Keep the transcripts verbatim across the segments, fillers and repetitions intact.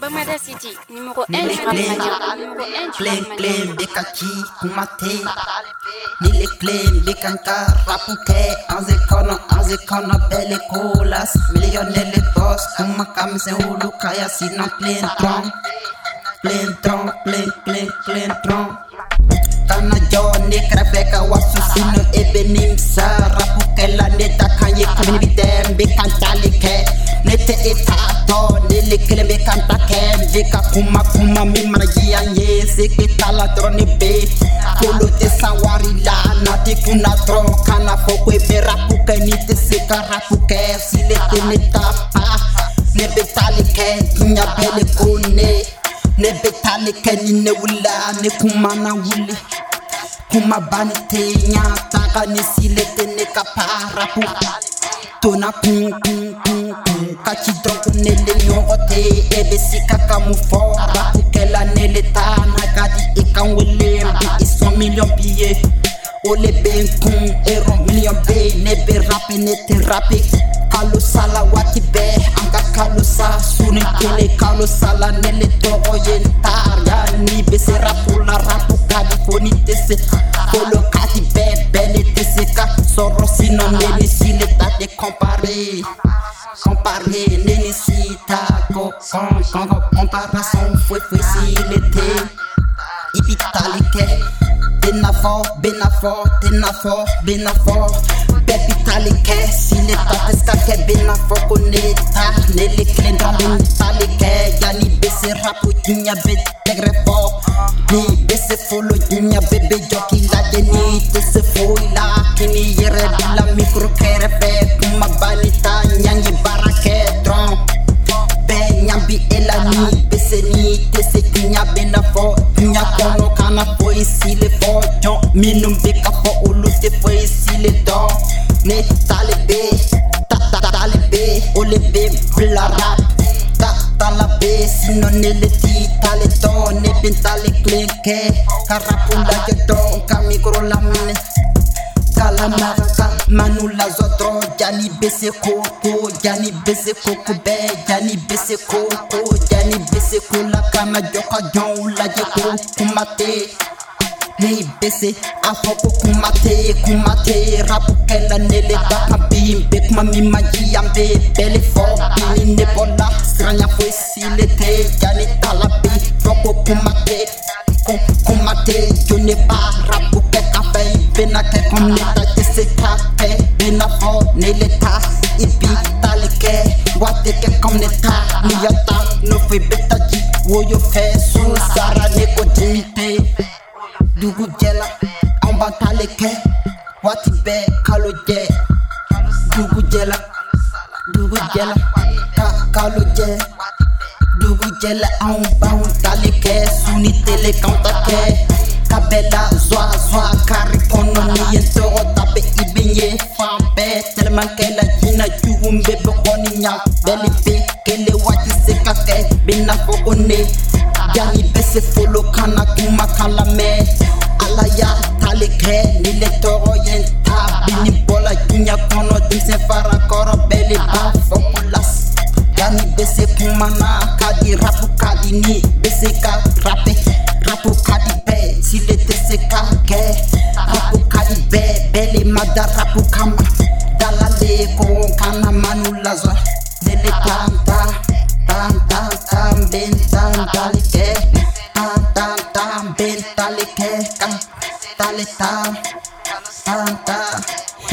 Someda City, numéro un Nile du rap clean, malien. Numéro un du clean, rap clean, malien. de kaki, kumate. Nile clean, de kanka, rapuke, anze kono, anze kono, belle colas. Millionnaire les boss, kuma kamse hulu kaya sinon plein tron. Plein tron, plein, plein, plein tron. Kana jo ne krafeka wasu sino ebenim sa rapuke la neta kanye kamini bidem be kantalike. Nete etato nile kele be kantake vika kuma kuma mi maragia nye seke tala drone be kolo te sawari la na te kuna tro kana fokwe be rapuke ni te seka rapuke sile te neta pa ne betalike nya bele kone ne betalike ni ne wula ne kuma na wuli kuma bani te nya taka ni sile te ne kapara pu tona pum pum pum pum kachi drongo nele nyongote ebe sika kamu fo rapuke la nele ta nagadi ikanwele mbi iso million billet ole ben kun ero million be nebe rape nete rape kalo sala wati be anga kalo sa suni kele kalo sala nele togo yentar ya ni bese rapula rapu kadi foni tese kolo kati be bele tese ka soro sino nele sile tate comparé comparé nele sita ko kon kon comparaison fue fue sile te ipitalike Benafo, benafo, tenafo, benafo Baby talike, si le tateska ke benafo koneta Nele klendra ben talike Yani bese rapu jinya be tegrefo Ni bese folo jinya bebe joki la jeni Tese foi la kini yere bila mikro kerefe Kuma banita nyanyi barake dron Be nyambi elani bese ni tese jinya benafo Jinya kono kana fo isi le fo Jon minum beka fo ulu te fo isi le don Ne talebe, ta ta talebe Ole be bla rap Ta talabe sino ne le ti tale don Ne bin tale klinke Karapula je don kamikro la mine Kalamaka manula zodro Jani bese koko Jani bese koko be Jani bese koko Jani bese kola kama joka jon la je ko kumate Hey bese afoko kumate kumate rapuke la nele baka bimbe kuma mi maji ambe bele fo bini ne bola sranya fo sile te jani talabi foko kumate kumate jone ba rapuke kafe bena ke komneta tese kafe bena fo nele ta ibi talike wate ke komneta niyata no fe betaji woyo fe su sara ne ko dimite Dugu jela, amba taleke, wati be kalo je. Dugu jela, dugu jela, ka kalo je. Dugu jela, amba taleke, suni tele kantake. Kabela zwa zwa kari kono ni yento tape ibenye fambe. Tellement kela jina juumbe bokoni nya beli be kele wati sekake bina fokone. Jani bese folo kana kuma kalame Alaya talike nile toro yenta Bini bola junya kono dimse fara koro beli ba fokulas Jani bese kumana kadi rapu kadi ni bese ka rape Rapu kadi be sile tese ka ke Rapu kadi be beli mada rapu kama Dalale kon kana manula zwa Nele kanta Tan tan tan ben tan talike Tan tan tan ben talike Kan tale tan Tan tan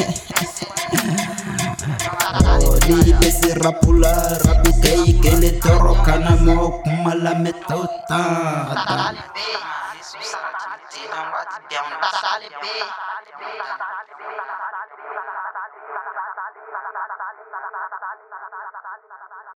Oh di besi rapula rapike Kele toro kana mo kumala metota Tan